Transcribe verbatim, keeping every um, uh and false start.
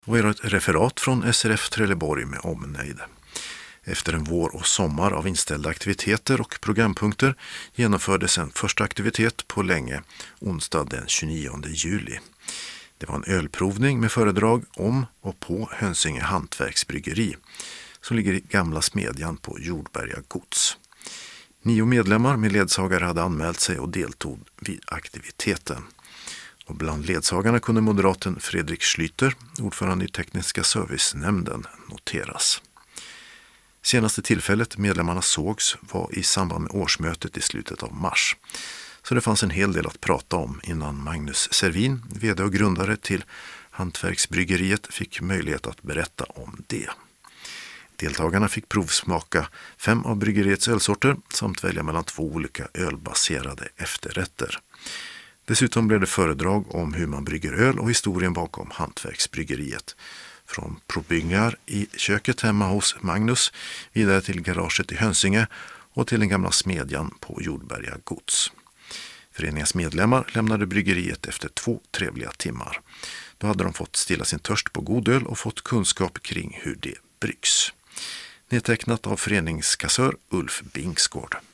Och är ett referat från S R F Trelleborg med omnejd. Efter en vår och sommar av inställda aktiviteter och programpunkter genomfördes en första aktivitet på länge, onsdag den tjugonionde juli. Det var en ölprovning med föredrag om och på Hönsinge hantverksbryggeri som ligger i gamla smedjan på Jordberga gods. Nio medlemmar med ledsagare hade anmält sig och deltog vid aktiviteten. Och bland ledsagarna kunde moderaten Fredrik Schlüter, ordförande i tekniska servicenämnden, noteras. Senaste tillfället medlemmarna sågs var i samband med årsmötet i slutet av mars. Så det fanns en hel del att prata om innan Magnus Servin, vd och grundare till hantverksbryggeriet, fick möjlighet att berätta om det. Deltagarna fick provsmaka fem av bryggeriets ölsorter samt välja mellan två olika ölbaserade efterrätter. Dessutom blev det föredrag om hur man brygger öl och historien bakom hantverksbryggeriet. Från provbyggnad i köket hemma hos Magnus vidare till garaget i Hönsinge och till den gamla smedjan på Jordberga gods. Föreningens medlemmar lämnade bryggeriet efter två trevliga timmar. Då hade de fått stilla sin törst på god öl och fått kunskap kring hur det bryggs. Nedtecknat av föreningskassör Ulf Bingsgård.